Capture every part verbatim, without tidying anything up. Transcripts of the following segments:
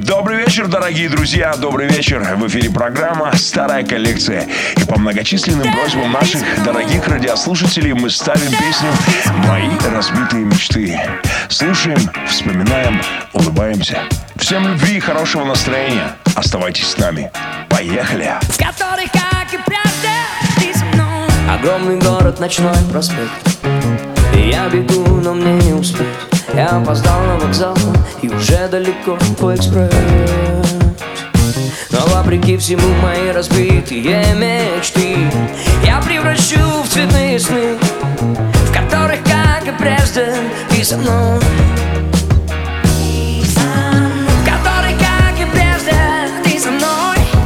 Добрый вечер, дорогие друзья, добрый вечер. В эфире программа «Старая коллекция». И по многочисленным просьбам наших дорогих радиослушателей мы ставим песню «Мои разбитые мечты». Слушаем, вспоминаем, улыбаемся. Всем любви и хорошего настроения. Оставайтесь с нами. Поехали! Огромный город, ночной проспект. И я бегу, но мне не успеть. Я опоздал на вокзал и уже далеко по экспресс. Но вопреки всему мои разбитые мечты я превращу в цветные сны, в которых, как и прежде, ты со мной. В которых, как и прежде, ты со мной.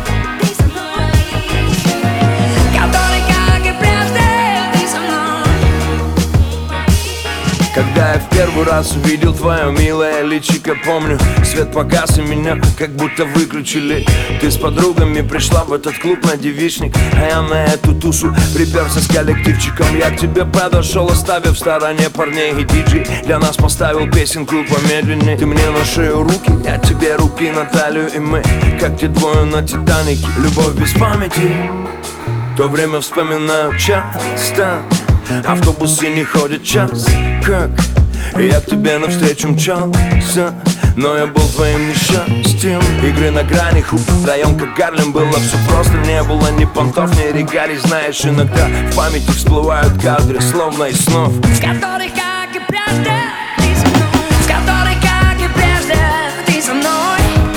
Когда я в первый раз увидел твое милое личико, помню, свет погас и меня как будто выключили. Ты с подругами пришла в этот клуб на девичник, а я на эту тушу приперся с коллективчиком. Я к тебе подошел, оставив в стороне парней и диджей. Для нас поставил песенку помедленнее. Ты мне на шею руки, я тебе руки на талию. И мы, как те двое на Титанике. Любовь без памяти, то время вспоминаю часто. Автобусы не ходят час, как я к тебе навстречу мчался, но я был твоим несчастьем. Игры на грани, хуп, район как Гарлем. Было все просто, не было ни понтов, ни регалий. Знаешь, иногда в памяти всплывают кадры, словно из снов, в которых, как и прежде, ты со мной. В которых, как и прежде, ты со мной.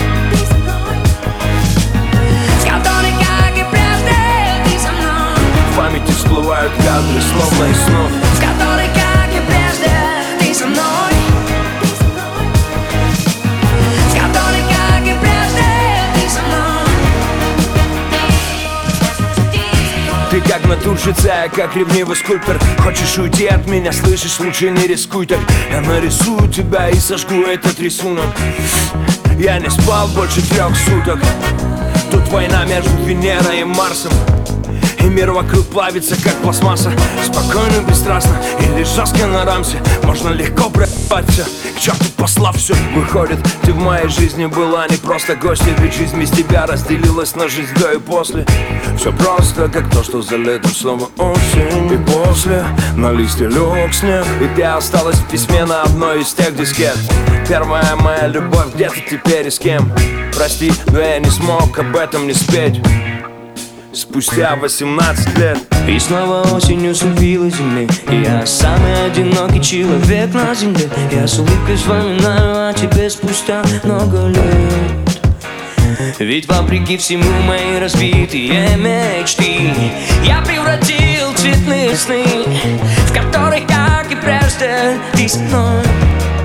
В которых, как и прежде, ты со мной. В памяти всплывают кадры, словно из снов, в которых, как и прежде, ты со мной. В которых, как и прежде, ты со мной. Ты как натурщица, я как ревнивый скульптор. Хочешь уйти от меня, слышишь, лучше не рискуй так. Я нарисую тебя и сожгу этот рисунок. Я не спал больше трех суток. Тут война между Венерой и Марсом, и мир вокруг плавится, как пластмасса. Спокойно, бесстрастно или жестко на рамсе можно легко проебать все, к черту послав все. Выходит, ты в моей жизни была не просто гостья, ведь жизнь без тебя разделилась на жизнь до и после. Все просто, как то, что за летом снова осень. И после на листе лег снег, и ты осталась в письме на одной из тех дискет. Первая моя любовь, где ты теперь и с кем? Прости, но я не смог об этом не спеть спустя восемнадцать лет. И снова осенью ступила земли, и я самый одинокий человек на земле. Я с улыбкой вспоминаю о тебе спустя много лет. Ведь вопреки всему мои разбитые мечты я превратил в цветные сны, в которых, как и прежде, ты со мной.